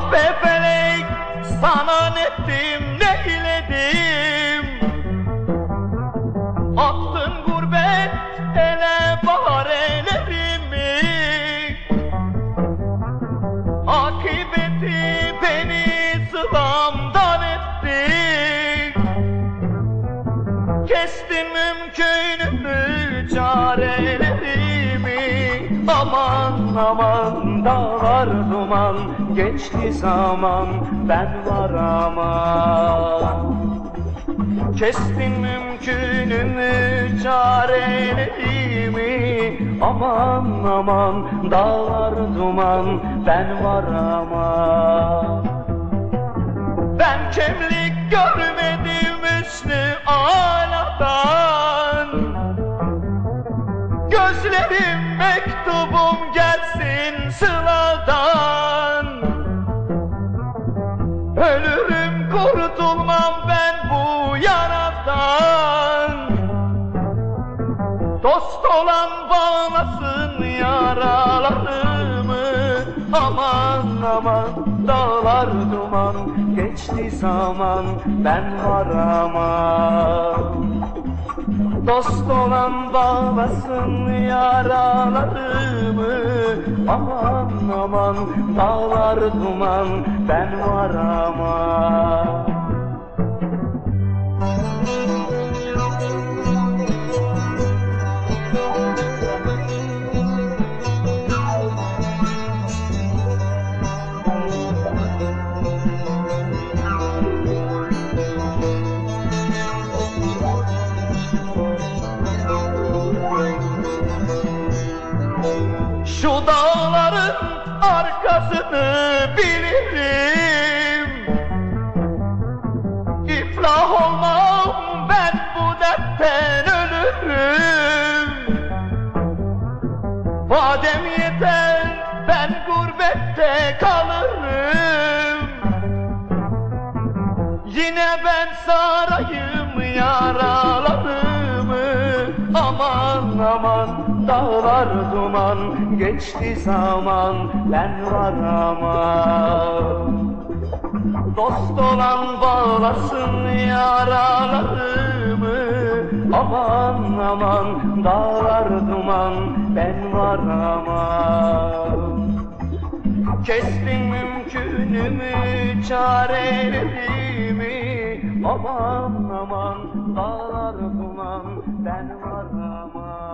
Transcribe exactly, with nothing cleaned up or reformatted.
Ah be felek, sana nettim neyledim? Attın gurbet ele baharelerimi, akıbeti beni sılamdan etti. Kestin mümkünümü çarelerimi, aman aman dağlar duman, geçti zaman ben var aman. Kestin mümkünümü çarelerimi, aman aman dağlar duman ben var aman. Ben kemlik görmedim üstü aladan, gözlerim mektubum gelsin sıladan. Ölürüm kurtulmam ben bu yaradan, dost olan bağlasın yaralarımı, aman aman dağlar duman, geçti zaman ben var aman. Dost olan bağlasın yaralarımı, aman aman dağlar duman ben var aman. Şu dağların arkasını bilirim, İflah olmam ben bu dertten ölürüm. Vadem yeter ben gurbette kalırım, yine ben sarayım yaralarımı, aman aman dağlar duman, geçti zaman ben var aman. Dost olan bağlasın yaralarımı, aman aman dağlar duman ben var aman. Kestin mümkünümü çarelerimi, aman aman dağlar duman ben var aman.